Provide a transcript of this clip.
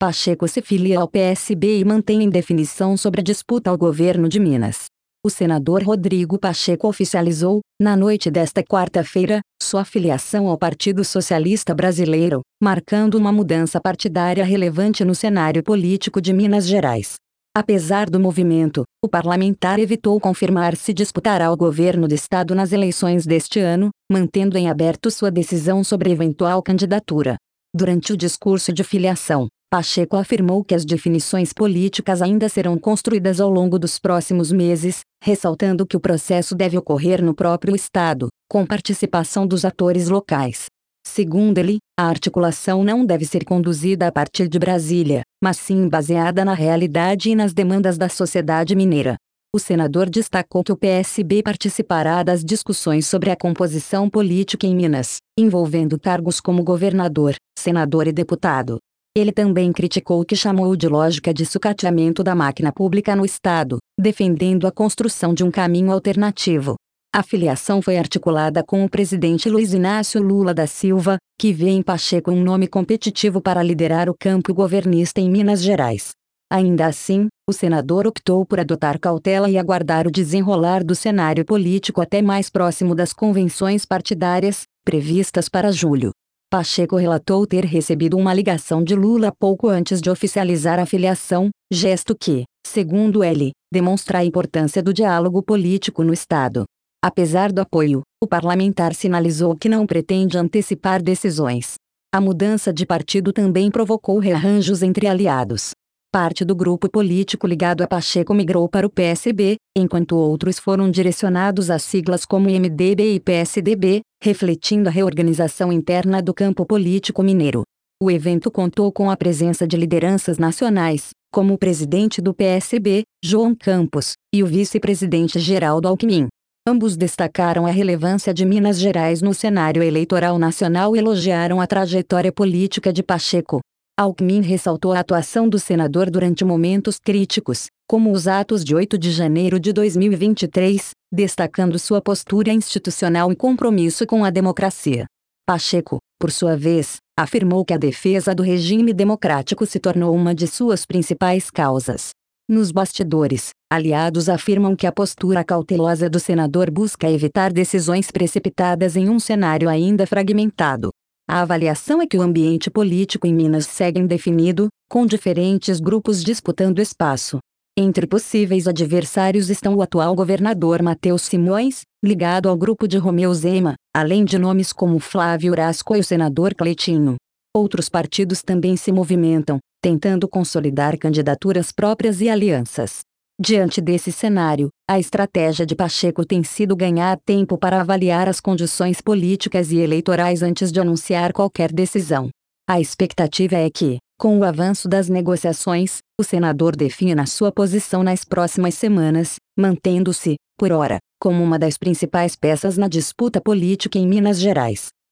Pacheco se filia ao PSB e mantém indefinição sobre a disputa ao governo de Minas. O senador Rodrigo Pacheco oficializou, na noite desta quarta-feira, sua filiação ao Partido Socialista Brasileiro, marcando uma mudança partidária relevante no cenário político de Minas Gerais. Apesar do movimento, o parlamentar evitou confirmar se disputará o governo do estado nas eleições deste ano, mantendo em aberto sua decisão sobre eventual candidatura. Durante o discurso de filiação, Pacheco afirmou que as definições políticas ainda serão construídas ao longo dos próximos meses, ressaltando que o processo deve ocorrer no próprio estado, com participação dos atores locais. Segundo ele, a articulação não deve ser conduzida a partir de Brasília, mas sim baseada na realidade e nas demandas da sociedade mineira. O senador destacou que o PSB participará das discussões sobre a composição política em Minas, envolvendo cargos como governador, senador e deputado. Ele também criticou o que chamou de lógica de sucateamento da máquina pública no estado, defendendo a construção de um caminho alternativo. A filiação foi articulada com o presidente Luiz Inácio Lula da Silva, que vê em Pacheco um nome competitivo para liderar o campo governista em Minas Gerais. Ainda assim, o senador optou por adotar cautela e aguardar o desenrolar do cenário político até mais próximo das convenções partidárias, previstas para julho. Pacheco relatou ter recebido uma ligação de Lula pouco antes de oficializar a filiação, gesto que, segundo ele, demonstra a importância do diálogo político no estado. Apesar do apoio, o parlamentar sinalizou que não pretende antecipar decisões. A mudança de partido também provocou rearranjos entre aliados. Parte do grupo político ligado a Pacheco migrou para o PSB, enquanto outros foram direcionados a siglas como MDB e PSDB, refletindo a reorganização interna do campo político mineiro. O evento contou com a presença de lideranças nacionais, como o presidente do PSB, João Campos, e o vice-presidente Geraldo Alckmin. Ambos destacaram a relevância de Minas Gerais no cenário eleitoral nacional e elogiaram a trajetória política de Pacheco. Alckmin ressaltou a atuação do senador durante momentos críticos, como os atos de 8 de janeiro de 2023, destacando sua postura institucional e compromisso com a democracia. Pacheco, por sua vez, afirmou que a defesa do regime democrático se tornou uma de suas principais causas. Nos bastidores, aliados afirmam que a postura cautelosa do senador busca evitar decisões precipitadas em um cenário ainda fragmentado. A avaliação é que o ambiente político em Minas segue indefinido, com diferentes grupos disputando espaço. Entre possíveis adversários estão o atual governador Matheus Simões, ligado ao grupo de Romeu Zema, além de nomes como Flávio Urasco e o senador Cleitinho. Outros partidos também se movimentam, tentando consolidar candidaturas próprias e alianças. Diante desse cenário, a estratégia de Pacheco tem sido ganhar tempo para avaliar as condições políticas e eleitorais antes de anunciar qualquer decisão. A expectativa é que, com o avanço das negociações, o senador defina sua posição nas próximas semanas, mantendo-se, por ora, como uma das principais peças na disputa política em Minas Gerais.